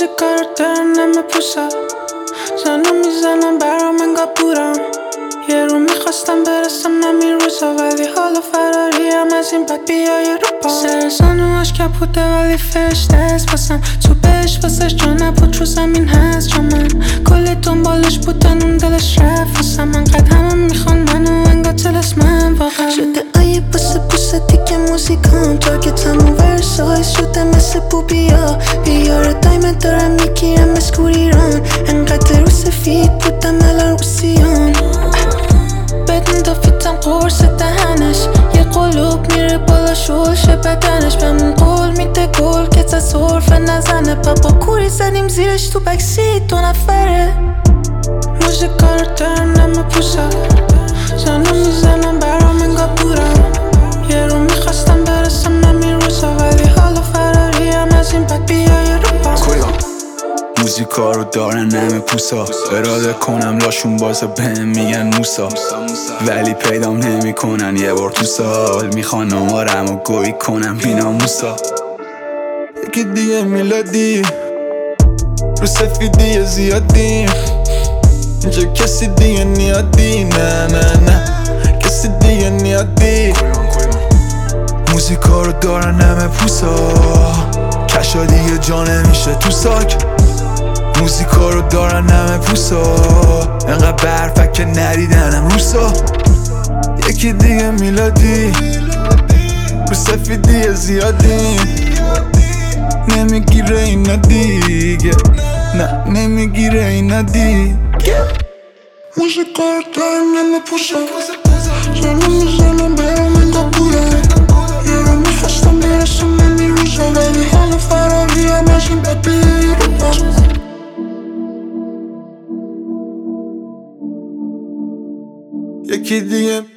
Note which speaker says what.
Speaker 1: موزیکا رو دارن همه پوسا، زنو میزنم برام انگار بودم. یه رو میخواستم برسم همین روزا، ولی حالا فراریم از این بد بیای رو پا. سر زانوهاش کپوته ولی فرشته است واسم، تو بهش واسش جا نبود رو زمین هست جا من. کلی دنبالش بودن اون دلش رفت واسم، انقدر همه میخوان منو انگار تلسمم واقعا. شده آیه بوسه بوسه دیگه موزیکام، تارگتم و ورسایز شده مثل بوبیا. بیاره دایمه دارم میگیرم اسکوریران، انقدر رو سفید بودم الان رو سیان. بدون دافیتم قرص دهنش، یه قلوب میره بالا شلشه بدنش. بهمون قول میده گل که تا صرفه نزنه، پا کوری زدیم زیرش تو بکسیت 2 نفره. موزیکا رو دارن همه پوسا، زنو میزنم برام انگار بودم. یه رو میخواستم برسم همین روزا، ولی حالا فراریم از این بد بیای رو پا.
Speaker 2: موزیکا رو دارن همه پوسا، اراده کنم لاشون بازه بهم میگن موسا، ولی پیدام نمی کنن. یه بار تو سال میخوان آمارم و گویی کنم بینا موسا. یکی دیگه میلادی رو سفیدی زیادی، اینجا کسی دیگه نیادی، نه نه نه کسی دیگه نیادی. موزیکا رو دارن همه پوسا، کشا دیگه جا نمیشه تو ساک. موزیکا رو دارن همه پوسا، انقدر برفک که ندیدنم روسا. یکی دیگه میلادی رو سفیدی زیادی، نمیگیره اینا دیگه، نه نمیگیره اینا دیگه.
Speaker 1: موزیکا رو دارن همه پوسا، زنو میزنم برام انگار بودم. یه رو میخواستم برسم همین روزا، ولی حالا فراریم از این بد بیای رو پا.
Speaker 2: یکی دیگه